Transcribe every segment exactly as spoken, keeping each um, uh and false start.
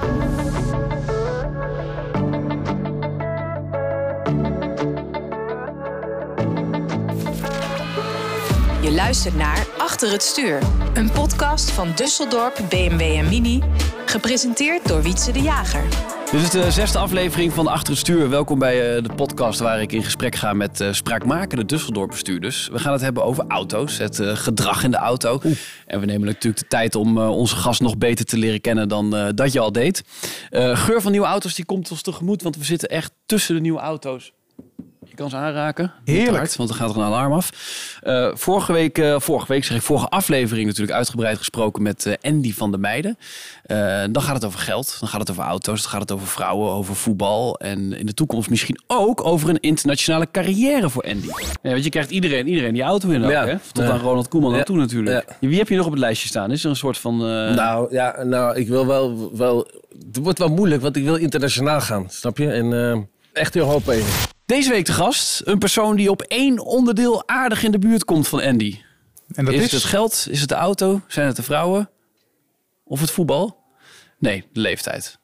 Je luistert naar Achter het Stuur. Een podcast van Düsseldorp B M W en Mini. Gepresenteerd door Wietse de Jager. Dit is de zesde aflevering van Achter het Stuur. Welkom bij uh, de podcast waar ik in gesprek ga met uh, spraakmakende Düsseldorp bestuurders. We gaan het hebben over auto's, het uh, gedrag in de auto. Oeh. En we nemen natuurlijk de tijd om uh, onze gast nog beter te leren kennen dan uh, dat je al deed. Uh, geur van nieuwe auto's die komt ons tegemoet, want we zitten echt tussen de nieuwe auto's. Je kan ze aanraken. Heerlijk. Hard, want dan gaat er een alarm af. Uh, vorige week, uh, vorige week zeg ik, vorige aflevering natuurlijk uitgebreid gesproken met uh, Andy van der Meijden. Uh, dan gaat het over geld, dan gaat het over auto's, dan gaat het over vrouwen, over voetbal. En in de toekomst misschien ook over een internationale carrière voor Andy. Ja, want je krijgt iedereen, iedereen die auto in ook, ja. Hè? Tot ja. aan Ronald Koeman ja. naartoe natuurlijk. Ja. Wie heb je nog op het lijstje staan? Is er een soort van... Uh... Nou, ja, nou, ik wil wel, wel... Het wordt wel moeilijk, want ik wil internationaal gaan, snap je? En uh, echt Europa even. Deze week te gast, een persoon die op één onderdeel aardig in de buurt komt van Andy. En dat is, is het het geld? Is het de auto? Zijn het de vrouwen? Of het voetbal? Nee, de leeftijd.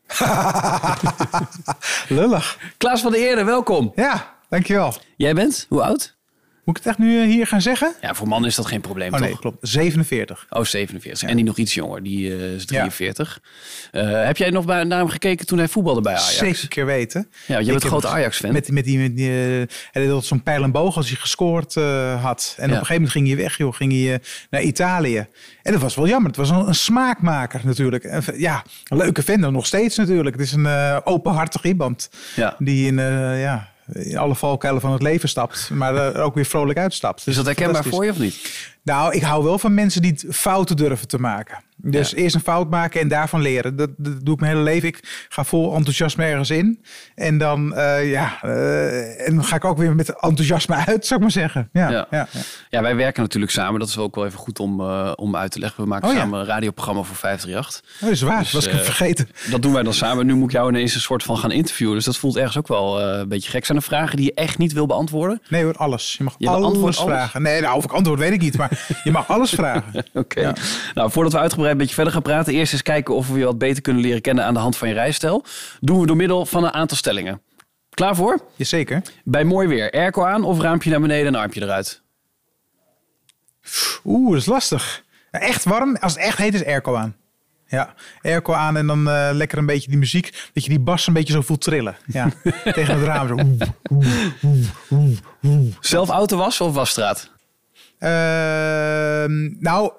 Lullig. Klaas van der Eerde, welkom. Ja, dankjewel. Jij bent? Hoe oud? Moet ik het echt nu hier gaan zeggen? Ja, voor mannen is dat geen probleem, oh, toch? Nee, klopt. zevenenveertig. Oh, zevenenveertig. Ja. En die nog iets jonger, die uh, is drieënveertig. Ja. Uh, heb jij nog bij, naar hem gekeken toen hij voetbalde bij Ajax? Zeker keer weten. Ja, want je bent een grote Ajax-fan. Met, met die, met die uh, hij had zo'n pijl en boog als hij gescoord uh, had. En ja. op een gegeven moment ging hij weg, joh. Ging hij uh, naar Italië. En dat was wel jammer. Het was een, een smaakmaker natuurlijk. En, ja, een leuke vent nog steeds natuurlijk. Het is een uh, openhartig iemand. Ja. Die in, uh, ja... in alle valkuilen van het leven stapt, maar er ook weer vrolijk uitstapt. Dus is dat herkenbaar voor je of niet? Nou, ik hou wel van mensen die fouten durven te maken. Dus ja. eerst een fout maken en daarvan leren. Dat, dat doe ik mijn hele leven. Ik ga vol enthousiasme ergens in. En dan, uh, ja, uh, en dan ga ik ook weer met enthousiasme uit, zou ik maar zeggen. Ja, ja. Ja. Ja. ja, wij werken natuurlijk samen. Dat is ook wel even goed om, uh, om uit te leggen. We maken oh, samen ja. een radioprogramma voor vijf drie acht. Oh, dat is waar, dus, was ik uh, vergeten. Dat doen wij dan samen. Nu moet ik jou ineens een soort van gaan interviewen. Dus dat voelt ergens ook wel uh, een beetje gek. Zijn er vragen die je echt niet wil beantwoorden? Nee hoor, alles. Je mag je alles, alles vragen. Nee, nou, of ik antwoord weet ik niet. Maar je mag alles vragen. Oké. Okay. Ja. Nou, voordat we uitgebreid een beetje verder gaan praten. Eerst eens kijken of we je wat beter kunnen leren kennen aan de hand van je rijstijl. Doen we door middel van een aantal stellingen. Klaar voor? Jazeker. Bij mooi weer, airco aan of raampje naar beneden en armpje eruit? Oeh, dat is lastig. Echt warm, als het echt heet is airco aan. Ja, airco aan en dan uh, lekker een beetje die muziek. Dat je die bas een beetje zo voelt trillen. Ja, tegen het raam. Zo. Oeh, oeh, oeh, oeh, oeh. Zelf auto wassen of wasstraat? Uh, nou,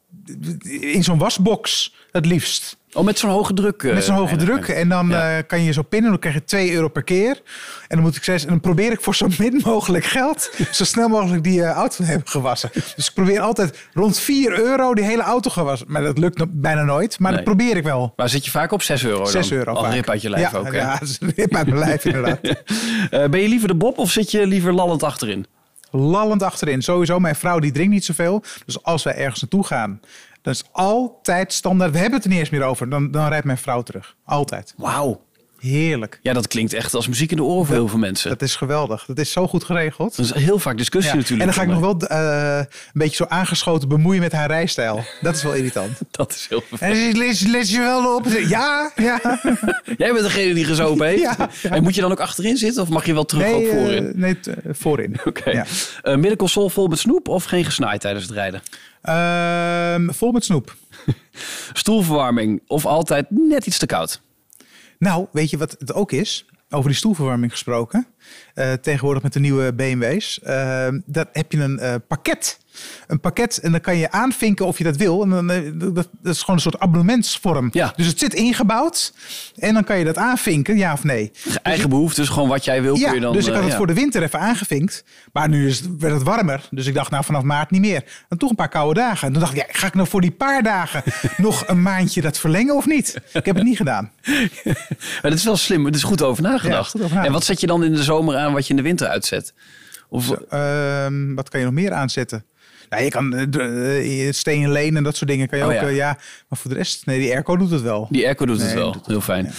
in zo'n wasbox het liefst. Oh, met zo'n hoge druk? Uh, met zo'n hoge druk. En dan ja. uh, kan je zo pinnen. Dan krijg je twee euro per keer. En dan moet ik zeggen, en dan probeer ik voor zo min mogelijk geld zo snel mogelijk die uh, auto te hebben gewassen. Dus ik probeer altijd rond vier euro die hele auto gewassen. Maar dat lukt bijna nooit. Maar nee. dat probeer ik wel. Maar zit je vaak op zes euro dan? zes euro Al een rip uit je lijf ja, ook, hè? Ja, dat is een rip uit mijn lijf inderdaad. uh, ben je liever de Bob of zit je liever lallend achterin? Lallend achterin. Sowieso, mijn vrouw die drinkt niet zoveel. Dus als wij ergens naartoe gaan, dan is altijd standaard. We hebben het er niet eens meer over. Dan, dan rijdt mijn vrouw terug. Altijd. Wauw. Heerlijk. Ja, dat klinkt echt als muziek in de oren voor heel veel mensen. Dat is geweldig. Dat is zo goed geregeld. Dat is heel vaak discussie ja. natuurlijk. En dan ga ik nog wel uh, een beetje zo aangeschoten bemoeien met haar rijstijl. Dat is wel irritant. Dat is heel vervelend. En les, les je wel op? Ja, ja. Jij bent degene die gezopen heeft. Ja, ja. En moet je dan ook achterin zitten of mag je wel terug nee, ook voorin? Uh, nee, t- uh, voorin. Oké. Okay. Ja. Uh, middenconsole vol met snoep of geen gesnaaid tijdens het rijden? Uh, vol met snoep. Stoelverwarming of altijd net iets te koud? Nou, weet je wat het ook is? Over die stoelverwarming gesproken. Uh, tegenwoordig met de nieuwe B M W's. Uh, daar heb je een uh, pakket. Een pakket en dan kan je aanvinken of je dat wil. En dan, uh, dat, dat is gewoon een soort abonnementsvorm. Ja. Dus het zit ingebouwd. En dan kan je dat aanvinken, ja of nee. Eigen dus behoeftes, gewoon wat jij wil. Ja, kun je dan, dus ik had het uh, voor de winter even aangevinkt. Maar nu is het, werd het warmer. Dus ik dacht, nou vanaf maart niet meer. En toch een paar koude dagen. En toen dacht ik, ja, ga ik nou voor die paar dagen nog een maandje dat verlengen of niet? Ik heb het niet gedaan. Maar dat is wel slim. Het is goed over nagedacht. Ja, goed over nagedacht. En wat zet je dan in de zomer aan wat je in de winter uitzet? Of... Zo, uh, wat kan je nog meer aanzetten? Nou, je kan uh, steen leen en dat soort dingen kan je oh, ook. Ja. Uh, ja, maar voor de rest, nee, die airco doet het wel. Die airco doet nee, het wel. doet het heel fijn.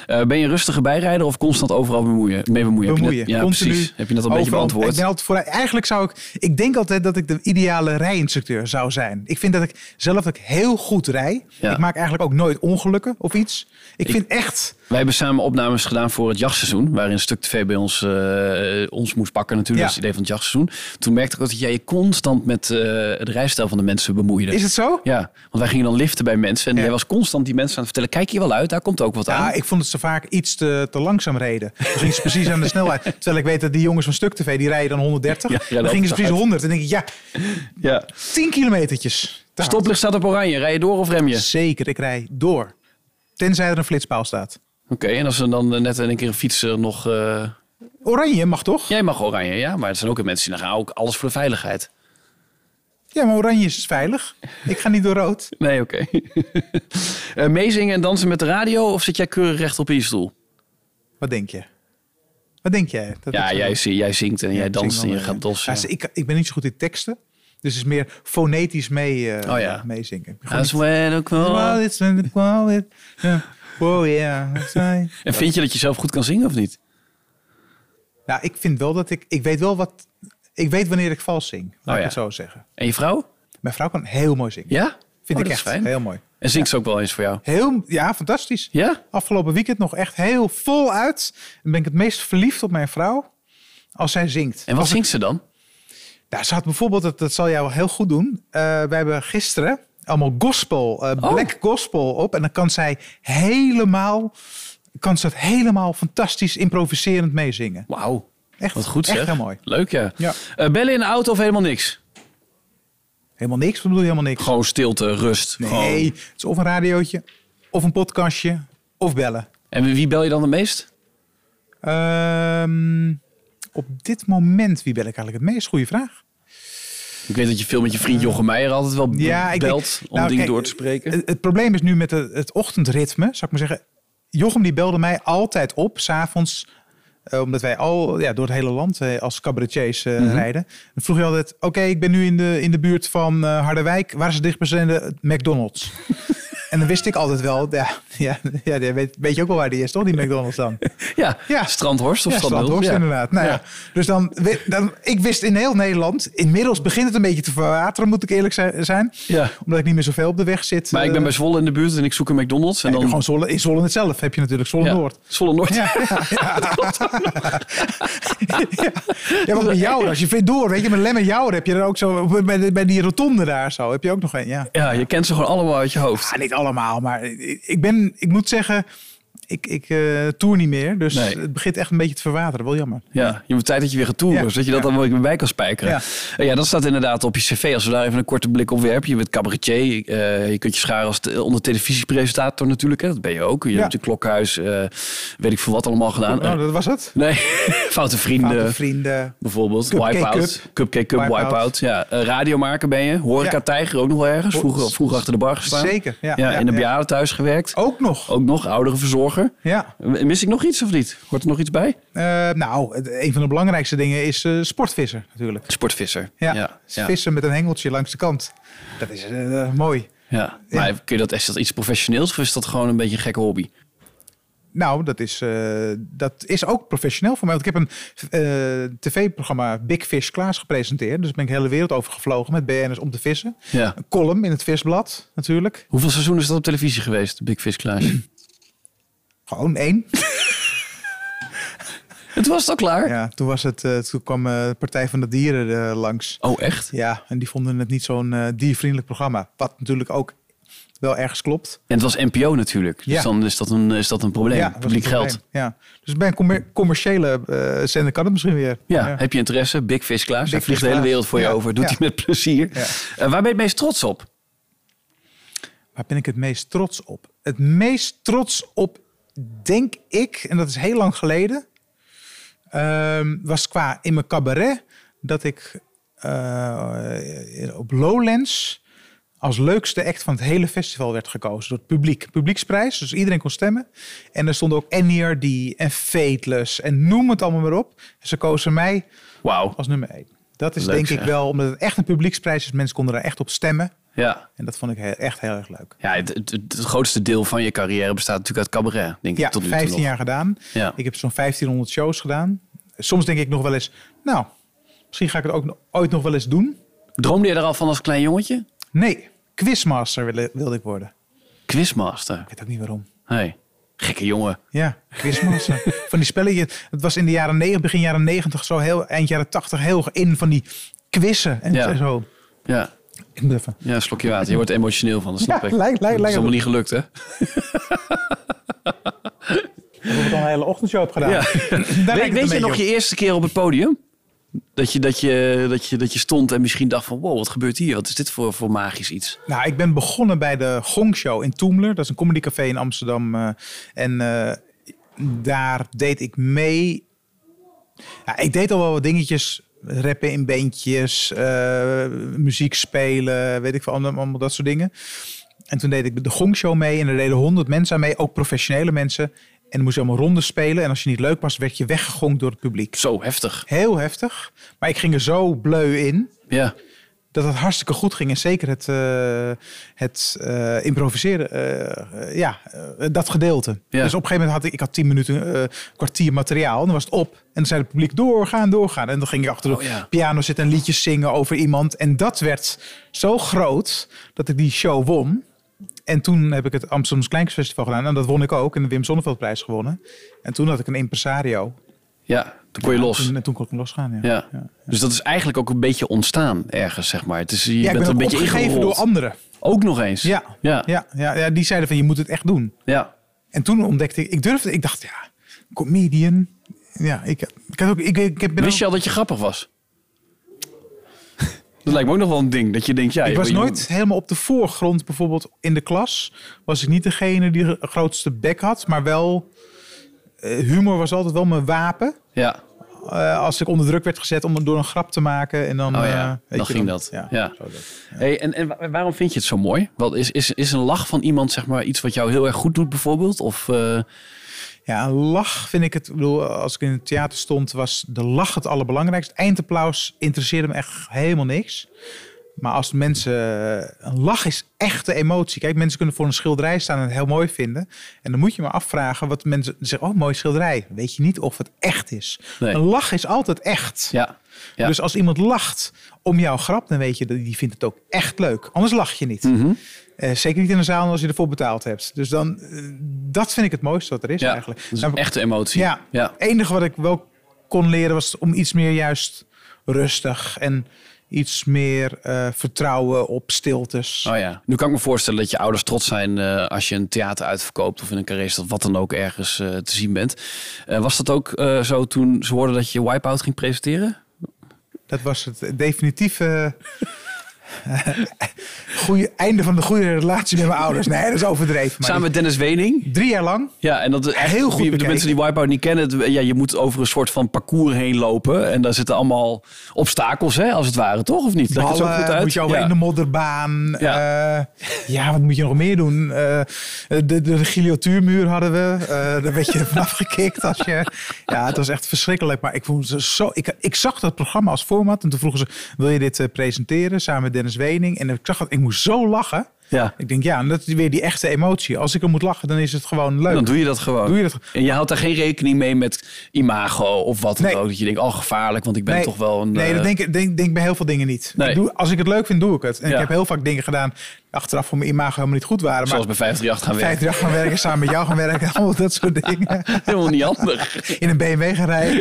Uh, ben je een rustige bijrijder of constant overal bemoeien, mee bemoeien? Bemoeien. Heb je net, ja, Continu, precies. Heb je net al een overal, beetje beantwoord? Ik ben altijd voor, eigenlijk zou ik... Ik denk altijd dat ik de ideale rijinstructeur zou zijn. Ik vind dat ik zelf dat ik heel goed rij. Ja. Ik maak eigenlijk ook nooit ongelukken of iets. Ik, ik vind echt... Wij hebben samen opnames gedaan voor het jachtseizoen. Waarin Stuk T V bij ons, uh, ons moest pakken natuurlijk. Ja. Dat is het idee van het jachtseizoen. Toen merkte ik ook dat jij je constant met uh, het rijstijl van de mensen bemoeide. Is het zo? Ja, want wij gingen dan liften bij mensen. En Ja. jij was constant die mensen aan het vertellen. Kijk je wel uit, daar komt ook wat Ja, aan. ik vond het ze vaak iets te, te langzaam reden. Dan gingen ze precies aan de snelheid. Terwijl ik weet dat die jongens van Stuk T V, die rijden dan honderddertig. Ja, ja, dan gingen ze precies uit. honderd. En dan denk ik, ja, Ja. tien kilometertjes. De stoplicht staat op oranje. Rij je door of rem je? Oké, Zeker, ik rij door. Tenzij er een flitspaal staat. en als er dan net in een keer een fietser nog... Uh... Oranje mag toch? Jij mag oranje, ja. Maar er zijn ook mensen die dan gaan ook alles voor de veiligheid. Ja, maar oranje is veilig. Ik ga niet door rood. Nee, oké. Okay. uh, meezingen en dansen met de radio of zit jij keurig recht op in je stoel? Wat denk je? Wat denk jij? Dat Ja, ik- jij, zi- jij zingt en Ja, jij ik danst zing en je wel, gaat ja. dossen. Ja, ik, ik ben niet zo goed in teksten. Dus het is meer fonetisch mee, uh, Oh ja. meezingen. Ik ben That's gewoon when I niet- call. Well, it's when the call it- ja. Oh yeah. that's right. En vind je dat je zelf goed kan zingen of niet? Nou, ik vind wel dat ik... Ik weet wel wat... Ik weet wanneer ik vals zing. Laat Oh, ik ja. het zo zeggen. En je vrouw? Mijn vrouw kan heel mooi zingen. Ja? Vind Oh, ik dat is echt fijn. heel mooi. En zingt ze ook wel eens voor jou? Heel, ja, fantastisch. Ja? Afgelopen weekend nog echt heel vol uit. Dan ben ik het meest verliefd op mijn vrouw als zij zingt. En wat Als ik- zingt ze dan? Nou, ze had bijvoorbeeld, dat, dat zal jou heel goed doen. Uh, wij hebben gisteren allemaal gospel, uh, Oh. black gospel op. En dan kan zij helemaal, kan ze het helemaal fantastisch improviserend meezingen. Wauw. Echt, Wat goed zeg. echt heel mooi. Leuk ja. Ja. Uh, bellen in de auto of helemaal niks? Helemaal niks, wat bedoel je helemaal niks? Gewoon stilte, rust. Nee, Gewoon. het is of een radiootje, of een podcastje, of bellen. En wie bel je dan het meest? Ehm, op dit moment, wie bel ik eigenlijk het meest? Goeie vraag. Ik weet dat je veel met je vriend Jochem Meijer altijd wel b- Ja, ik belt denk- om nou, dingen kijk, door te spreken. Het, het probleem is nu met het, het ochtendritme, zou ik maar zeggen. Jochem die belde mij altijd op, 's avonds, uh, omdat wij al ja, door het hele land uh, als cabaretiers uh, Mhm. rijden. Dan vroeg je altijd, oké, ik ben nu in de, in de buurt van uh, Harderwijk. Waar is het dichtstbijzijnde McDonald's? En dan wist ik altijd wel, ja, ja, ja die weet, weet je ook wel waar die is, toch? Die McDonald's dan. Ja, Ja. Strandhorst of Ja, Strandhorst. Strandhorst Ja. inderdaad. Nou ja. Ja. Dus dan, we- dan, ik wist in heel Nederland, inmiddels begint het een beetje te verwateren, moet ik eerlijk zi- zijn. Ja. Omdat ik niet meer zoveel op de weg zit. Maar ik ben eh, bij Zwolle in de buurt en ik zoek een McDonald's. En nee, dan gewoon Zwolle, in Zwolle het zelf heb je natuurlijk Zwolle ja. Noord. Zwolle Noord. Ja, ja, ja. ja. ja, maar met jou, als je vindt door, weet je, met Lem en Jouwer heb je er ook zo, bij, de- bij die rotonde daar zo, heb je ook nog een, ja. Ja, je kent ze gewoon allemaal uit je hoofd. Ah, niet allemaal, maar ik, ik ben, ik moet zeggen, ik, ik uh, tour niet meer, dus Nee. het begint echt een beetje te verwateren, wel jammer. Ja, je moet tijd dat je weer gaat toeren, Ja, zodat je dat ja. dan wel weer bij kan spijkeren. Ja. Ja. ja, dat staat inderdaad op je cv. Als we daar even een korte blik op werpen. Je bent cabaretier. Uh, je kunt je scharen als te, onder televisiepresentator natuurlijk. Hè. Dat ben je ook. Je Ja. hebt een klokhuis. Uh, weet ik veel wat allemaal gedaan. Nou, dat was het. Nee, Foute Vrienden. Foute vrienden. Bijvoorbeeld. Cupcake Wipeout. Cup. Cupcake Cup, Wipeout. Wipeout. Ja, uh, radiomaker ben je. Horeca Ja. Tijger ook nog wel ergens. Vroeger, vroeger achter de bar gestaan. Zeker, ja. Ja, Ja, in een ja. bejaardentehuis gewerkt. Ook nog. Ook nog, ouderenverzorger. Ja. Mis ik nog iets of niet? Hoort er nog iets bij? Uh, nou, het- een van de belangrijkste dingen is uh, sportvisser natuurlijk. Sportvisser. Ja, ja. ja. vissen met een hengeltje langs de kant. Dat is uh, mooi. Ja, maar kun je dat, is dat iets professioneels of is dat gewoon een beetje een gekke hobby? Nou, dat is, uh, dat is ook professioneel voor mij. Want ik heb een uh, tv-programma Big Fish Klaas gepresenteerd. Dus ben ik de hele wereld over gevlogen met B N'ers om te vissen. Ja. Een column in het Visblad natuurlijk. Hoeveel seizoenen is dat op televisie geweest, Big Fish Klaas? Gewoon één. Het was al klaar? Ja, toen, was het, uh, toen kwam uh, de Partij van de Dieren uh, langs. Oh, echt? Ja, en die vonden het niet zo'n uh, diervriendelijk programma. Wat natuurlijk ook wel ergens klopt. En het was N P O natuurlijk. Dus Ja. dan is dat een, is dat een probleem. Ja, dat was Publiek een probleem. geld. Ja. Dus bij een commer- commerciële uh, zender kan het misschien weer. Ja. Heb je interesse? Big Fish Klaas. Big Hij vliegt de Fish hele Klaas. wereld voor je Ja. over. Doet Ja. hij met plezier. Ja. Uh, waar ben je het meest trots op? Waar ben ik het meest trots op? Het meest trots op, denk ik, en dat is heel lang geleden, um, was qua in mijn cabaret dat ik uh, op Lowlands als leukste act van het hele festival werd gekozen door het publiek. Publieksprijs, dus iedereen kon stemmen. En er stonden ook N E R D en Fateless en noem het allemaal maar op. En ze kozen mij Wauw. als nummer één. Dat is Leuk, denk ik zeg. wel, omdat het echt een publieksprijs is. Mensen konden er echt op stemmen. Ja. En dat vond ik heel, echt heel erg leuk. Ja, het, het, het grootste deel van je carrière bestaat natuurlijk uit cabaret, denk ik. Ja, tot nu toe vijftien nog. jaar gedaan. Ja. Ik heb zo'n vijftienhonderd shows gedaan. Soms denk ik nog wel eens, nou, misschien ga ik het ook no- ooit nog wel eens doen. Droomde je er al van als klein jongetje? Nee, quizmaster wilde, wilde ik worden. Quizmaster. Ik weet ook niet waarom. Hey, gekke jongen. Ja, quizmaster. Van die spellen. Het was in de jaren negentig, begin jaren negentig, zo heel, eind jaren tachtig, heel in van die quizzen en Ja. zo. Ja. Ik moet even. Ja, een slokje water. Je wordt emotioneel van, dat snap Ja, ik. lijkt- lijkt- dat is lijkt- allemaal niet gelukt, hè? Ik heb al een hele ochtendshow op gedaan. Ja. Daar lijkt Weet, het weet een je beetje nog op. je eerste keer op het podium? Dat je, dat, je, dat, je, dat je stond en misschien dacht van... wow, wat gebeurt hier? Wat is dit voor, voor magisch iets? Nou, ik ben begonnen bij de Gong Show in Toemler. Dat is een comedycafé in Amsterdam. uh, en uh, daar deed ik mee. Ja, ik deed al wel wat dingetjes. Rappen in bandjes, uh, muziek spelen, weet ik veel, allemaal, allemaal dat soort dingen. En toen deed ik de Gong Show mee en er deden honderd mensen aan mee, ook professionele mensen. En dan moest je allemaal rondes spelen. En als je niet leuk was, werd je weggegongd door het publiek. Zo heftig. Heel heftig. Maar ik ging er zo bleu in. Ja. Dat het hartstikke goed ging. En zeker het, uh, het uh, improviseren. Uh, uh, ja, uh, dat gedeelte. Ja. Dus op een gegeven moment had ik, ik had tien minuten, uh, kwartier materiaal. En dan was het op. En dan zei het publiek doorgaan, doorgaan. En dan ging je achter de oh, ja. piano zitten en liedjes zingen over iemand. En dat werd zo groot dat ik die show won. En toen heb ik het Amsterdamse Kleinkunstfestival gedaan. En dat won ik ook. En de Wim Sonneveldprijs gewonnen. En toen had ik een impresario. Ja, toen kon je los. En toen, en toen kon ik losgaan, ja. Ja. Ja, ja. Dus dat is eigenlijk ook een beetje ontstaan ergens, zeg maar. Het is, je Ja, ik bent ben er een ook beetje opgegeven ingerold. door anderen. Ook nog eens? Ja, Ja. ja. Ja, ja, die zeiden van je moet het echt doen. Ja. En toen ontdekte ik, ik durfde, ik dacht ja, comedian. Ja, ik, ik, had ook, ik, ik heb ben Wist je ook, al dat je grappig was? Dat lijkt me ook nog wel een ding. Dat je denkt, ja... ik je- was je- nooit helemaal op de voorgrond. Bijvoorbeeld in de klas was ik niet degene die de grootste bek had. Maar wel, uh, humor was altijd wel mijn wapen. Ja. Uh, als ik onder druk werd gezet om door een grap te maken. En dan, Oh ja, uh, weet dan je, ging dat. Ja, Ja. zo dat. Ja. Hey, en, en wa- waarom vind je het zo mooi? Wat is, is, is een lach van iemand zeg maar iets wat jou heel erg goed doet bijvoorbeeld? Of, uh... Ja, een lach vind ik het. Ik bedoel, als ik in het theater stond, was de lach het allerbelangrijkste. Eindapplaus interesseerde me echt helemaal niks. Maar als mensen... Een lach is echte emotie. Kijk, mensen kunnen voor een schilderij staan en het heel mooi vinden. En dan moet je maar afvragen wat mensen zeggen. Oh, mooi schilderij. Weet je niet of het echt is. Nee. Een lach is altijd echt. Ja. Ja. Dus als iemand lacht om jouw grap, dan weet je dat die vindt het ook echt leuk. Anders lach je niet. Mm-hmm. Uh, zeker niet in een zaal als je ervoor betaald hebt. Dus dan, uh, dat vind ik het mooiste wat er is Ja, eigenlijk. dat is Nou, een echte emotie. ja, Ja. het enige wat ik wel kon leren was om iets meer juist rustig en iets meer uh, vertrouwen op stiltes. Oh ja. Nu kan ik me voorstellen dat je ouders trots zijn uh, als je een theater uitverkoopt of in een carré of wat dan ook ergens uh, te zien bent. Uh, was dat ook uh, zo toen ze hoorden dat je Wipeout ging presenteren? Dat was het definitieve goeie, einde van de goede relatie met mijn ouders. Nee, dat is overdreven. Maar Samen met Dennis Wening. drie jaar lang. Ja, en dat Heel goed de bekeken. mensen die Wipeout niet kennen, het, ja, je moet over een soort van parcours heen lopen en daar zitten allemaal obstakels, hè, als het ware, toch? Of niet? Leg het zo Ballen, goed uit? moet je over Ja. in de modderbaan. Ja. Ja. ja, wat moet je nog meer doen? Uh, de, de, de guillotine hadden we. Uh, daar werd je vanaf gekikt. Als je, ja, het was echt verschrikkelijk. Maar ik, vond ze zo, ik, ik zag dat programma als format. En toen vroegen ze, wil je dit uh, presenteren? Samen met Dennis Wening. En ik zag dat, ik moest zo lachen. Ja. Ik denk, ja, en dat is weer die echte emotie. Als ik er moet lachen, dan is het gewoon leuk. Dan doe je dat gewoon. Doe je dat... En je houdt daar geen rekening mee met imago of wat dan Nee. ook. Dat je denkt, oh gevaarlijk, want ik ben nee, toch wel een... Nee, uh, dat denk ik denk, denk bij heel veel dingen niet. Nee. Ik doe, als ik het leuk vind, doe ik het. En Ja. ik heb heel vaak dingen gedaan achteraf voor mijn imago helemaal niet goed waren. Zoals maar bij vijf drie acht gaan werken. vijf drie acht gaan werken, samen met jou gaan werken. Allemaal dat soort dingen. Helemaal niet handig. In een B M W gaan rijden.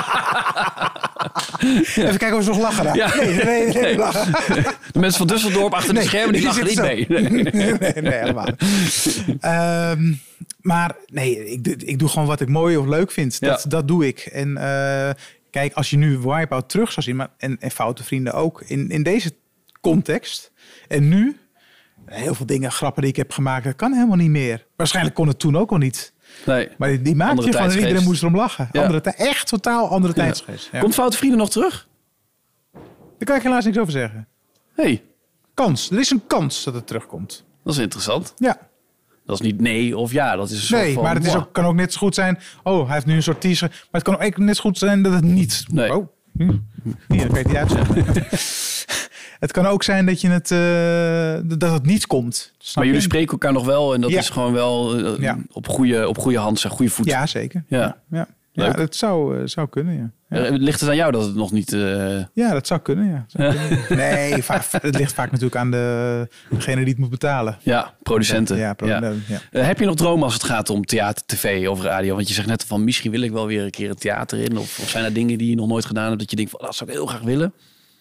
Even kijken of ze nog lachen daar. Ja. Nee, nee, nee, nee, Nee. lachen. De mensen van Düsseldorp achter de Nee, schermen, die die lachen niet zitten mee. Nee. nee, nee, nee, helemaal niet. Um, maar nee, ik, doe- ik doe gewoon wat ik mooi of leuk vind. Dat, Ja. dat doe ik. En uh, kijk, als je nu Wipeout terug zou zien, maar, en, en Foute Vrienden ook, in, in deze context. En nu, heel veel dingen, grappen die ik heb gemaakt, dat kan helemaal niet meer. Waarschijnlijk kon het toen ook al niet. Nee. Maar die, die maak Andere je gewoon en tijdsgeest. iedereen moest erom lachen. Ja. Andere tij- echt totaal andere Ja. tijdsgeest. Ja. Komt Foute Vrienden nog terug? Daar kan ik helaas niks over zeggen. Hey, Kans. Er is een kans dat het terugkomt. dat is interessant. Ja. Dat is niet nee of ja, dat is een soort Nee, van... maar het is wow. ook, kan ook net zo goed zijn. Oh, hij heeft nu een soort teaser. Maar het kan ook net zo goed zijn dat het niet. Nee. Oh, hm. Hier, dan kan je het niet uitzetten. Het kan ook zijn dat, je het, uh, dat het niet komt. Snap maar jullie je? spreken elkaar nog wel en dat Ja. is gewoon wel uh, Ja. op goede, op goede hand, zeg, goede voet. Ja, zeker. Ja. Ja, ja. Leuk. ja dat zou, uh, zou kunnen, ja. Ja. Uh, ligt het aan jou dat het nog niet... Uh... Ja, dat zou kunnen, ja. Zou kunnen. Nee, vaak, het ligt vaak natuurlijk aan de, degene die het moet betalen. Ja, producenten. Ja, pro- Ja. ja. Uh, heb je nog dromen als het gaat om theater, tv of radio? Want je zegt net van misschien wil ik wel weer een keer een theater in. Of, of zijn er dingen die je nog nooit gedaan hebt dat je denkt van dat zou ik heel graag willen?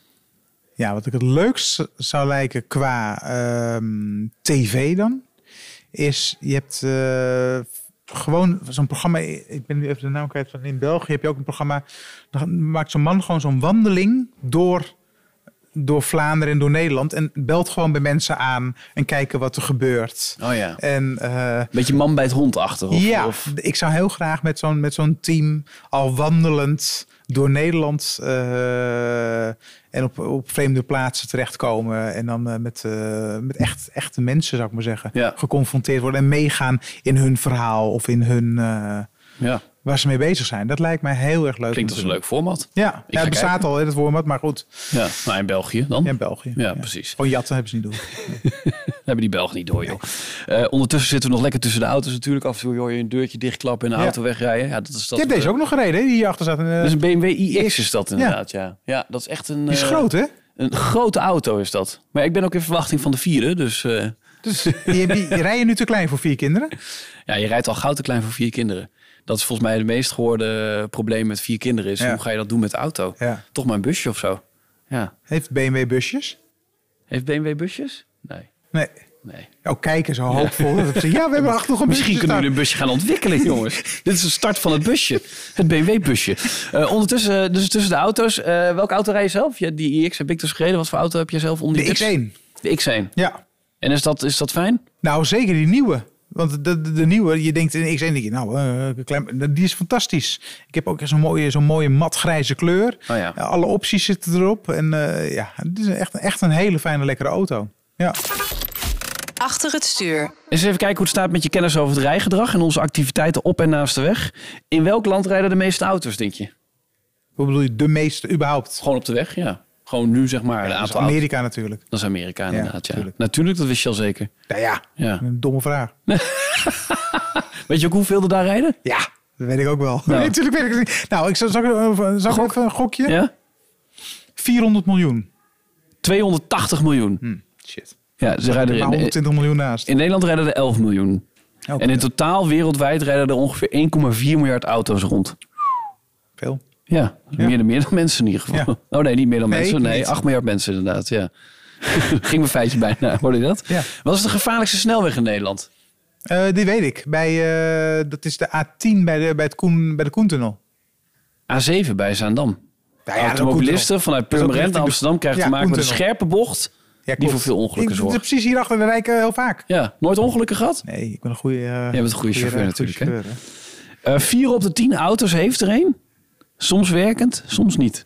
Ja, wat ik het leukst zou lijken qua um, tv dan, is je hebt uh, gewoon zo'n programma, ik ben nu even de naam kwijt van in België, heb je ook een programma, dan maakt zo'n man gewoon zo'n wandeling door, door Vlaanderen en door Nederland en belt gewoon bij mensen aan en kijken wat er gebeurt. Oh ja. En, uh, beetje man bij het hond achter. Of, ja, of... ik zou heel graag met zo'n, met zo'n team al wandelend door Nederland uh, en op, op vreemde plaatsen terechtkomen. En dan uh, met, uh, met echt, echte mensen, zou ik maar zeggen, ja. geconfronteerd worden. En meegaan in hun verhaal of in hun... Uh, ja. waar ze mee bezig zijn. Dat lijkt mij heel erg leuk. Klinkt als een leuk format. Ja, ja het bestaat kijken. al, het format, maar goed. Ja, nou in België dan? Ja, in België. Ja, ja. precies. Gewoon jatten hebben ze niet door. hebben die Belgen niet door, joh. Uh, ondertussen zitten we nog lekker tussen de auto's natuurlijk. Af en toe hoor je een deurtje dichtklappen en een ja. auto wegrijden. Ja, dat is dat. Je hebt deze ook nog gereden, hè? Die hier achter staat. Een, uh... Dat is een B M W i X is dat inderdaad, ja. Ja, ja dat is echt een... Die is uh, groot, hè? Een grote auto is dat. Maar ik ben ook in verwachting van de vierde, dus... Uh... Dus je, je, je rij je nu te klein voor vier kinderen? Ja, je rijdt al gauw te klein voor vier kinderen. Dat is volgens mij het meest gehoorde probleem met vier kinderen. Is ja. Hoe ga je dat doen met de auto? Ja. Toch maar een busje of zo. Ja. Heeft B M W busjes? Heeft B M W busjes? Nee. Nee. Nee. Oh, kijken zo hoopvol. Ja, we hebben achter nog een Misschien busje kunnen we een busje gaan ontwikkelen, jongens. Dit is de start van het busje. Het B M W-busje. Uh, ondertussen, dus tussen de auto's. Uh, welke auto rij je zelf? Ja, die i X heb ik dus gereden. Wat voor auto heb je zelf om die De X één. De X één? Ja. En is dat, is dat fijn? Nou, zeker die nieuwe. Want de, de, de nieuwe, je denkt in de X één, denk je, nou, uh, klein, die is fantastisch. Ik heb ook zo'n mooie, zo'n mooie matgrijze kleur. Oh ja. Uh, alle opties zitten erop. En uh, ja, het is echt, echt een hele fijne, lekkere auto. Ja. Achter het stuur. Eens even kijken hoe het staat met je kennis over het rijgedrag en onze activiteiten op en naast de weg. In welk land rijden de meeste auto's, denk je? Hoe bedoel je, de meeste überhaupt? Gewoon op de weg, ja. Gewoon nu, zeg maar. Ja, een dat is aantal Amerika auto's. natuurlijk. Dat is Amerika inderdaad, ja. Natuurlijk. ja. Natuurlijk, dat wist je al zeker. Nou ja, ja. Een domme vraag. Weet je ook hoeveel er daar rijden? Ja, dat weet ik ook wel. Nou. Natuurlijk weet ik het niet. Nou, ik zal, zal, ik, zal ik even een gokje? Ja? vierhonderd miljoen. tweehonderdtachtig miljoen. Hm, shit. Ja, ze rijden er in, honderdtwintig miljoen naast. In Nederland rijden er elf miljoen. Oh, en in totaal wereldwijd rijden er ongeveer één komma vier miljard auto's rond. Veel. Ja, Ja. Meer, dan, meer dan mensen in ieder geval. Ja. Oh nee, niet meer dan Nee, mensen. Nee, niet. acht miljard mensen inderdaad, ja. Ging mijn feitje bijna, hoorde je dat? Ja. Wat is de gevaarlijkste snelweg in Nederland? Uh, die weet ik. Bij, uh, dat is de A tien bij de, bij het Koen, bij de Koentunnel. A zeven bij Zaandam. Nou ja, Automobilisten vanuit Purmerend richting naar de- Amsterdam krijgen Ja, te maken met een Koentunnel. scherpe bocht. Ja, Die voor veel ongelukken ik, zorgt. Precies hierachter, daar rij ik uh, heel vaak. Ja, nooit ongelukken gehad? Nee, ik ben een goede... Uh, Jij bent een goede chauffeur uh, natuurlijk, hè? chauffeur, hè? Uh, vier op de tien auto's heeft er een. Soms werkend, soms niet.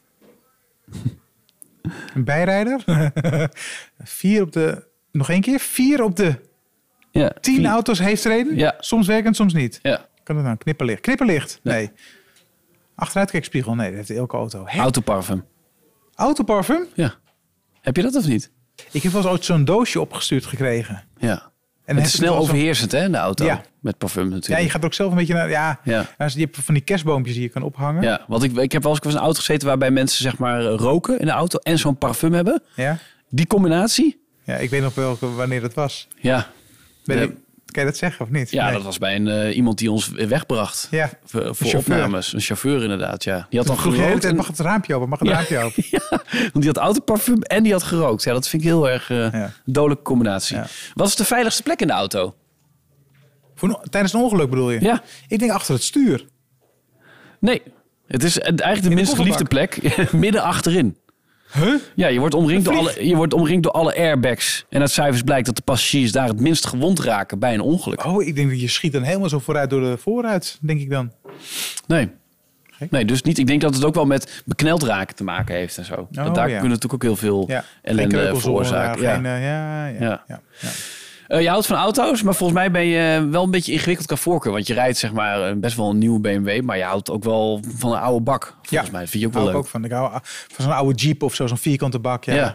Een bijrijder. Vier op de... Nog één keer. Vier op de Ja, tien vier. auto's heeft er een. Ja. Soms werkend, soms niet. Ja. Kan het nou? Knipperlicht. Knipperlicht. Nee. Nee. Achteruitkijkspiegel. Nee, dat heeft elke auto. Hè? Autoparfum. Autoparfum? Ja. Heb je dat of niet? Ik heb wel eens ooit zo'n doosje opgestuurd gekregen. Ja. En Het heb is ik snel wel zo- overheersend, hè, de auto. Ja. Met parfum Ja, natuurlijk. je gaat er ook zelf een beetje naar... Ja, Ja. als je hebt van die kerstboompjes die je kan ophangen. Ja, want ik, ik heb wel eens in een auto gezeten waarbij mensen zeg maar roken in de auto en zo'n parfum hebben. Ja? Die combinatie? Ja, ik weet nog welke, wanneer dat was. Ja. Ben Ja. ik, kan je dat zeggen of niet? Ja, Nee. dat was bij een, uh, iemand die ons wegbracht. Ja, Voor, voor chauffeur. opnames. Een chauffeur inderdaad, ja. Die had Toen dan vroeg je de hele gerookt. tijd, en- mag het raampje open? Mag het Ja. raampje open? Ja, want die had autoparfum en die had gerookt. Ja, dat vind ik heel erg uh, Ja. een dodelijke combinatie. Ja. Wat is de veiligste plek in de auto? Voor een- tijdens een ongeluk bedoel je? Ja. Ik denk achter het stuur. Nee, het is eigenlijk de minst geliefde plek. Midden achterin. Huh? Ja, je wordt, omringd door Vlieg. alle, je wordt omringd door alle airbags. En uit cijfers blijkt dat de passagiers daar het minst gewond raken bij een ongeluk. Oh, ik denk dat je schiet dan helemaal zo vooruit door de vooruit, denk ik dan. Nee. Gek. Nee, dus niet. Ik denk dat het ook wel met bekneld raken te maken heeft en zo. Want daar ja. kunnen natuurlijk ook heel veel Ja. ellende kreupelzone, veroorzaken. Ja. Geen, uh, ja, ja, Ja. ja. ja, ja. Uh, je houdt van auto's, maar volgens mij ben je wel een beetje ingewikkeld qua voorkeur. Want je rijdt zeg maar uh, best wel een nieuwe B M W, maar je houdt ook wel van een oude bak. Volgens Ja. mij dat vind je ook wel Hou ik leuk. ook van. Ik hou van zo'n oude Jeep of zo, zo'n vierkante bak. Ja. Ja.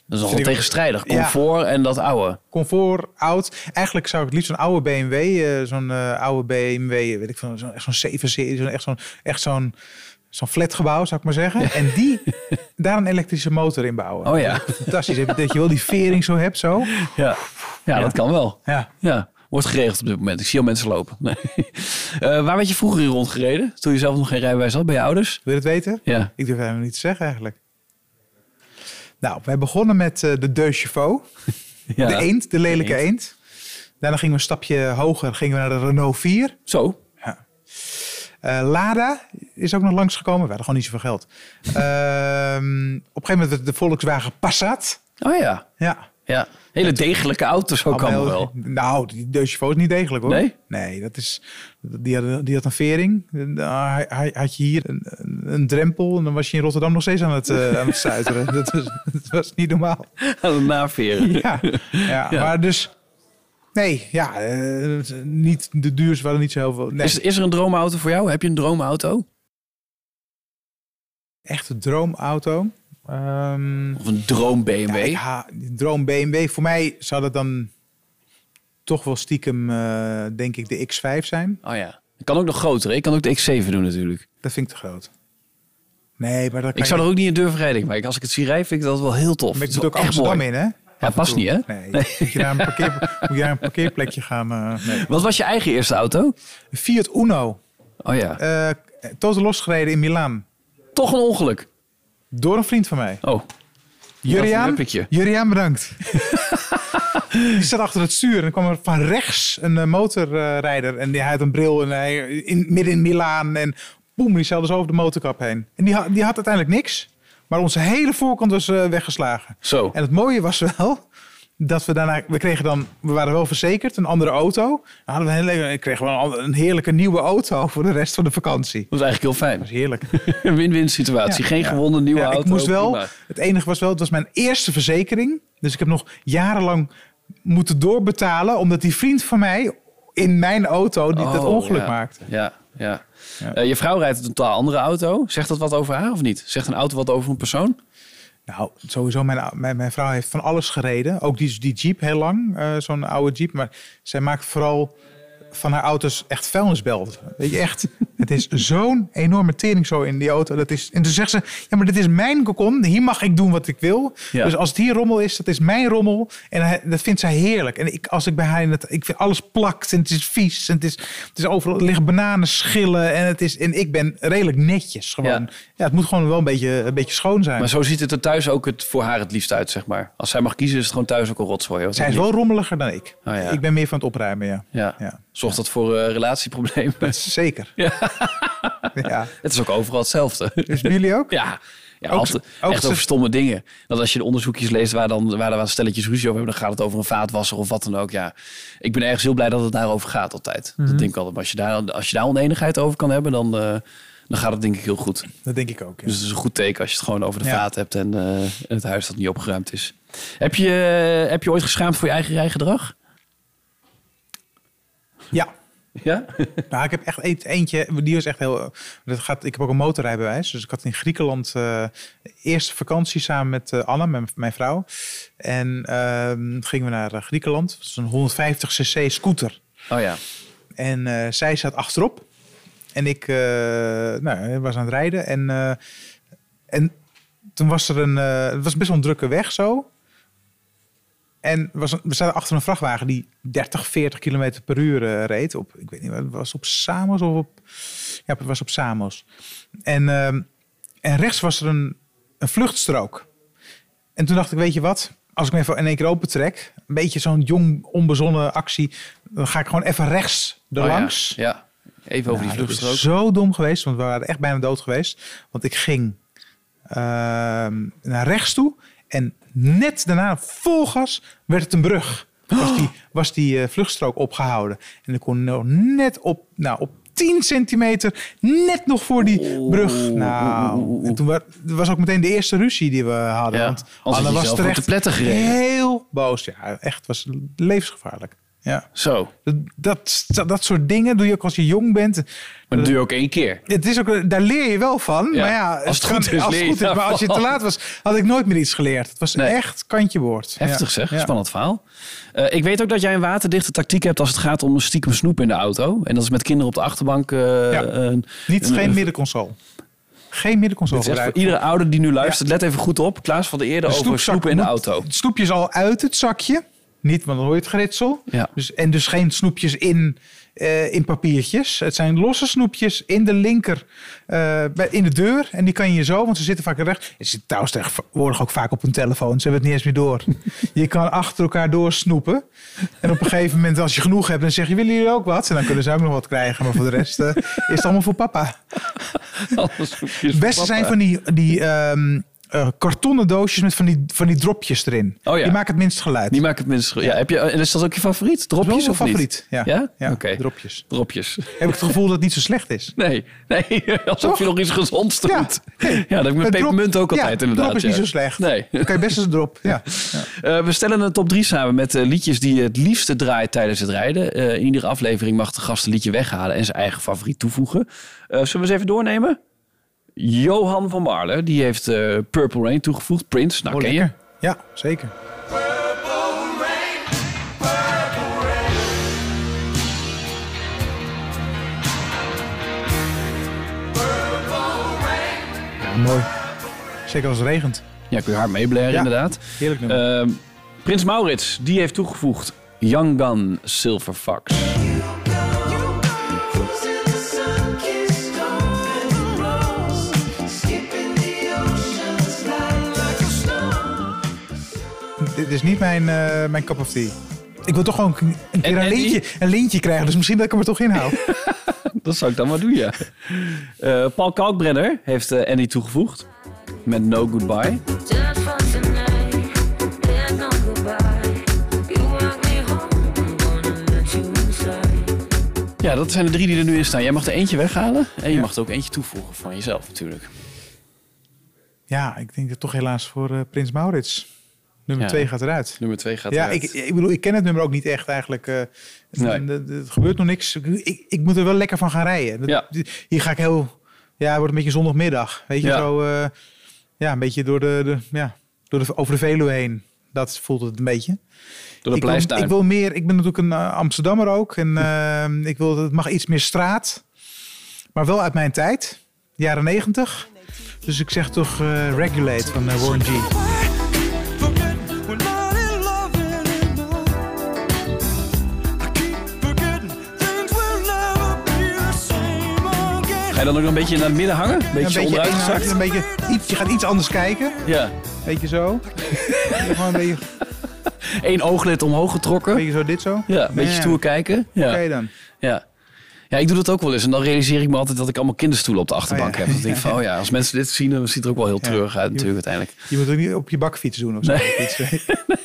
Dat is Vind nogal ik- tegenstrijdig. Ja. Comfort en dat oude. Comfort, oud. Eigenlijk zou ik het liefst zo'n oude B M W, eh, zo'n eh, oude B M W, weet ik van, zo'n echt zo'n zeven-serie, zo'n echt zo'n echt zo'n zo'n flatgebouw, zou ik maar zeggen. En die daar een elektrische motor in bouwen. Oh ja. Fantastisch. Heb je- Dat je wel die vering zo hebt, zo. Ja, ja, dat kan wel. Ja. Ja, wordt geregeld op dit moment. Ik zie al mensen lopen. Nee. Uh, waar werd je vroeger in rondgereden? Toen je zelf nog geen rijbewijs had, bij je ouders? Wil je het weten? Ja. Ik durf helemaal niet te zeggen eigenlijk. Nou, wij begonnen met uh, de Deux Chevaux. Ja. De eend, de lelijke De eend. eend. Daarna gingen we een stapje hoger, gingen we naar de Renault vier. Zo. Ja. Uh, Lada is ook nog langsgekomen. We hadden gewoon niet zoveel geld. Uh, op een gegeven moment werd de Volkswagen Passat. Oh ja. Ja. Ja. Hele degelijke auto's ook allemaal wel. Nou, die Deux Chevaux is niet degelijk hoor. Nee? Nee, dat is, die, had, die had een vering. Hij, hij, had je hier een, een, een drempel en dan was je in Rotterdam nog steeds aan het, uh, aan het stuiteren. dat, was, dat was niet normaal. Aan het naveren. Ja, ja, ja. Maar dus... Nee, ja, uh, niet, de duurs waren niet zo heel veel. Nee. Is, is er een droomauto voor jou? Heb je een droomauto? Echt een droomauto? Um, of een droom B M W? Ja, ja, droom B M W. Voor mij zou dat dan toch wel stiekem, uh, denk ik, de X vijf zijn. Oh ja. Ik kan ook nog groter. Ik kan ook de X zeven doen natuurlijk. Dat vind ik te groot. Nee, maar dat kan ik zou je... er ook niet in durven rijden. Maar als ik het zie rijden, vind ik dat wel heel tof. Maar je doet ook Amsterdam in, hè? Ja, past niet, hè? Nee. nee. Moet je naar een, parkeer, moet je naar een parkeerplekje gaan? Uh, nee. Wat was je eigen eerste auto? Een Fiat Uno. Oh ja. Uh, totaal losgereden in Milaan. Toch een ongeluk? Door een vriend van mij. Oh. Juriaan, Juriaan bedankt. Die zat achter het stuur en dan kwam er van rechts een uh, motorrijder. En die had een bril en hij in, midden in Milaan. En boem, die zeilde zo over de motorkap heen. En die, ha, die had uiteindelijk niks. Maar onze hele voorkant was uh, weggeslagen. Zo. En het mooie was wel dat we daarna... We kregen dan... We waren wel verzekerd, een andere auto. Dan hadden we een hele, kregen we een, een heerlijke nieuwe auto voor de rest van de vakantie. Dat was eigenlijk heel fijn. Dat was heerlijk. Een win-win situatie. Ja, Geen ja. gewonnen nieuwe ja, auto. Ik moest wel... Prima. Het enige was wel... Het was mijn eerste verzekering. Dus ik heb nog jarenlang moeten doorbetalen. Omdat die vriend van mij in mijn auto die oh, dat ongeluk ja. maakte. Ja, ja. Ja. Uh, je vrouw rijdt een totaal andere auto. Zegt dat wat over haar of niet? Zegt een auto wat over een persoon? Nou, sowieso, mijn, mijn, mijn vrouw heeft van alles gereden. Ook die, die Jeep heel lang, uh, zo'n oude Jeep. Maar zij maakt vooral van haar auto's echt vuilnisbelt. Weet je, echt. Het is zo'n enorme tering zo in die auto. Dat is, en toen zegt ze, ja, maar dit is mijn kokon. Hier mag ik doen wat ik wil. Ja. Dus als het hier rommel is, dat is mijn rommel. En hij, dat vindt zij heerlijk. En ik, als ik bij haar in het... Ik vind alles plakt en het is vies. En het is, het is overal... Er liggen bananen schillen. En, het is, en ik ben redelijk netjes gewoon. Ja. Ja, het moet gewoon wel een beetje, een beetje schoon zijn. Maar zo ziet het er thuis ook het, voor haar het liefst uit, zeg maar. Als zij mag kiezen, is het gewoon thuis ook een rotzooi. Zij is wel rommeliger dan ik. Oh, ja. Ik ben meer van het opruimen, ja. Ja. Ja. Zorgt dat voor uh, relatieproblemen? Zeker. Ja. Ja. Het is ook overal hetzelfde. Dus bij jullie ook? Ja, ja Ook- altijd, ook echt ze- over stomme dingen. Dat als je de onderzoekjes leest waar, dan, waar er wat stelletjes ruzie over hebben... dan gaat het over een vaatwasser of wat dan ook. Ja, ik ben ergens heel blij dat het daarover gaat altijd. Mhm. Dat denk ik altijd. Maar als je daar, als je daar oneenigheid over kan hebben, dan, uh, dan gaat het denk ik heel goed. Dat denk ik ook, ja. Dus het is een goed teken als je het gewoon over de Ja. vaat hebt... en, uh, en het huis dat niet opgeruimd is. Heb je, uh, heb je ooit geschaamd voor je eigen rijgedrag? Ja. Ja? Nou, ik heb echt e- eentje, die was echt heel... Dat gaat, ik heb ook een motorrijbewijs. Dus ik had in Griekenland uh, eerste vakantie samen met uh, Anne, mijn, mijn vrouw. En uh, gingen we naar uh, Griekenland. Dat is een honderdvijftig cc scooter. Oh ja. En uh, zij zat achterop. En ik uh, nou, was aan het rijden. En, uh, en toen was er een... Uh, het was best wel een drukke weg zo. En was, we zaten achter een vrachtwagen die dertig, veertig kilometer per uur uh, reed. Op, ik weet niet, het was op Samos of op... Ja, het was op Samos. En, uh, en rechts was er een, een vluchtstrook. En toen dacht ik, weet je wat? Als ik me even in één keer open trek, een beetje zo'n jong, onbezonnen actie, dan ga ik gewoon even rechts erlangs. Oh ja. ja, even over Nou, die dat vluchtstrook. is zo dom geweest, want we waren echt bijna dood geweest. Want ik ging uh, naar rechts toe en net daarna, vol gas, werd het een brug. Was die, was die uh, vluchtstrook opgehouden. En ik kon nog net op, nou, op tien centimeter, net nog voor die brug. Nou, en toen was, was ook meteen de eerste ruzie die we hadden. Ja, want anders Anne had je was zelf terecht op de pletten gereden. heel boos. Ja, echt, was levensgevaarlijk. Ja. Zo. Dat, dat, dat soort dingen doe je ook als je jong bent. Maar dat doe je ook één keer. Het is ook, daar leer je wel van. Ja, Maar ja, als het kan- goed is, als leer het je goed is. Maar als je te daarvan. laat was, had ik nooit meer iets geleerd. Het was Nee. echt kantje boord. Heftig Ja. zeg, Ja. spannend verhaal. Uh, ik weet ook dat jij een waterdichte tactiek hebt als het gaat om stiekem snoep in de auto. En dat is met kinderen op de achterbank. Uh, Ja. een, Niet, een- geen een- middenconsole. Geen middenconsole Dit is echt voor gebruiken. iedere ouder die nu luistert, let even goed op. Klaas van de Eerde over snoepzak snoepen in de moet- auto. Het snoepje is al uit het zakje. Niet, want dan hoor je het geritsel. Ja. Dus, en dus geen snoepjes in, eh, in papiertjes. Het zijn losse snoepjes in de linker, eh, bij, in de deur. En die kan je zo, want ze zitten vaak recht. Ze zitten trouwens tegenwoordig ook vaak op hun telefoon. Ze hebben het niet eens meer door. Je kan achter elkaar doorsnoepen. En op een gegeven moment, als je genoeg hebt, dan zeg je, willen jullie ook wat? En dan kunnen ze ook nog wat krijgen. Maar voor de rest eh, is het allemaal voor papa. Alle snoepjes Het voor beste papa. zijn van die, die ehm, uh, kartonnen doosjes met van die, van die dropjes erin. Oh ja. Die maken het minst geluid. Die maken het minst. Ja, heb je, en is dat ook je favoriet? Dropjes Dat is wel of mijn niet? favoriet. Ja, Ja? ja Oké. dropjes. Dropjes. Heb ik het gevoel dat het niet zo slecht is. Nee, nee, alsof Toch? je nog iets gezonds doet. Ja. Ja, Nee. dat heb ik met Het drop- pepermunt ook altijd ja, inderdaad. drop is ja. niet zo slecht. Nee. Dan kan je best eens een drop. Ja. Ja. Uh, we stellen een top drie samen met uh, liedjes die je het liefste draait tijdens het rijden. Uh, in iedere aflevering mag de gast een liedje weghalen en zijn eigen favoriet toevoegen. Uh, zullen we eens even doornemen? Johan van Marle, die heeft uh, Purple Rain toegevoegd. Prince, nou Oh, ken lekker. je? Ja, zeker. Ja, mooi. Zeker als het regent. Ja, kun je hard meeblaren Ja. inderdaad. Heerlijk nummer. Uh, Prins Maurits, die heeft toegevoegd Young Gun Silver Fox. Dit is niet mijn, uh, mijn cup of tea. Ik wil toch gewoon een, een keer En- een, en lintje, die? een lintje krijgen. Dus misschien dat ik hem er toch in hou. Dat zou ik dan maar doen, ja. Uh, Paul Kalkbrenner heeft uh, Andy toegevoegd met No Goodbye. Ja, dat zijn de drie die er nu in staan. Jij mag er eentje weghalen en je Ja. mag er ook eentje toevoegen van jezelf natuurlijk. Ja, ik denk dat toch helaas voor uh, Prins Maurits. Nummer Ja. twee gaat eruit. Nummer twee gaat Ja, eruit. ik, ik bedoel, ik ken het nummer ook niet echt eigenlijk. Uh, Nee. en, uh, er gebeurt nog niks. Ik, ik moet er wel lekker van gaan rijden. Dat- Ja. Hier ga ik heel... Ja, het wordt een beetje zondagmiddag. Weet je, Ja. zo... Uh, ja, een beetje door de... de ja, door de, over de Veluwe heen. Dat voelt het een beetje. Door de ik, wil, Pleistuin. ik wil meer... Ik ben natuurlijk een uh, Amsterdammer ook. En uh, ik wil... Het mag iets meer straat. Maar wel uit mijn tijd. Jaren negentig. Dus ik zeg toch uh, Regulate van uh, Warren G. Ga je dan ook nog een beetje naar het midden hangen? Een beetje, Een beetje, onderuit inhoud, gezakt? een beetje iets, je gaat iets anders kijken. Ja. Beetje zo. Gewoon een beetje, Eén ooglid omhoog getrokken. beetje zo, dit zo. Ja, een beetje Ja. stoer kijken. Ja. Oké dan. Ja. Ja, ik doe dat ook wel eens. En dan realiseer ik me altijd dat ik allemaal kinderstoelen op de achterbank Oh ja. heb. Dan denk ik van, oh ja, als mensen dit zien, dan ziet het er ook wel heel Ja. treurig uit natuurlijk uiteindelijk. Je moet ook niet op je bakfiets doen of zo. Nee. Iets, eh.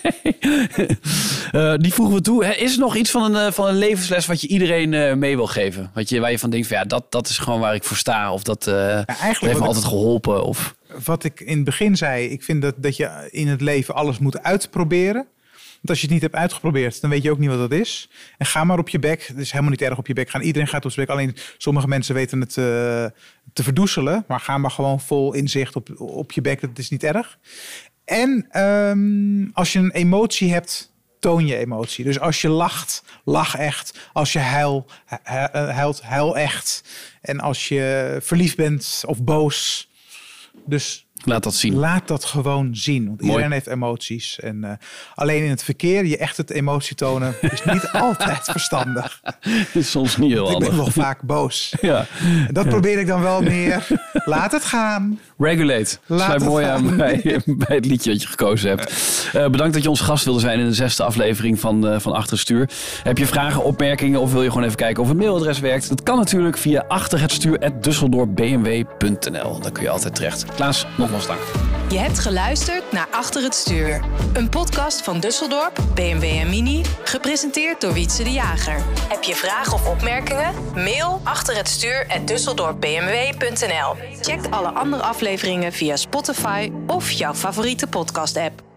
Uh, die voegen we toe. Hè, is er nog iets van een, uh, van een levensles wat je iedereen uh, mee wil geven? Wat je, waar je van denkt, van, ja, dat, dat is gewoon waar ik voor sta. Of dat, uh, dat heeft me wat altijd geholpen. Of... Wat ik in het begin zei, ik vind dat, dat je in het leven alles moet uitproberen. Want als je het niet hebt uitgeprobeerd, dan weet je ook niet wat dat is. En ga maar op je bek. Het is helemaal niet erg op je bek gaan. Iedereen gaat op zijn bek. Alleen sommige mensen weten het uh, te verdoezelen. Maar ga maar gewoon vol inzicht op, op je bek. Dat is niet erg. En um, als je een emotie hebt, toon je emotie. Dus als je lacht, lach echt. Als je huil, huilt, huil echt. En als je verliefd bent of boos. Dus laat dat zien. Laat dat gewoon zien. Want Mooi. iedereen heeft emoties. En uh, alleen in het verkeer, je echt het emotie tonen, is niet altijd verstandig. Is soms niet heel Ik handig. ben nog vaak boos. Ja. En dat probeer ik dan wel meer. Laat het gaan. Regulate. Laat Sluit het mooi gaan. aan bij, bij het liedje dat je gekozen hebt. Uh, bedankt dat je ons gast wilde zijn in de zesde aflevering van, uh, van Achter het Stuur. Heb je vragen, opmerkingen of wil je gewoon even kijken of het mailadres werkt? Dat kan natuurlijk via achterhetstuur at dusseldorp b m w punt n l. Daar kun je altijd terecht. Klaas, nogmaals dank. Je hebt geluisterd naar Achter het Stuur. Een podcast van Düsseldorp, B M W en Mini. Gepresenteerd door Wietse de Jager. Heb je vragen of opmerkingen? Mail achterhetstuur at dusseldorp b m w punt n l. Check alle andere afleveringen via Spotify of jouw favoriete podcast-app.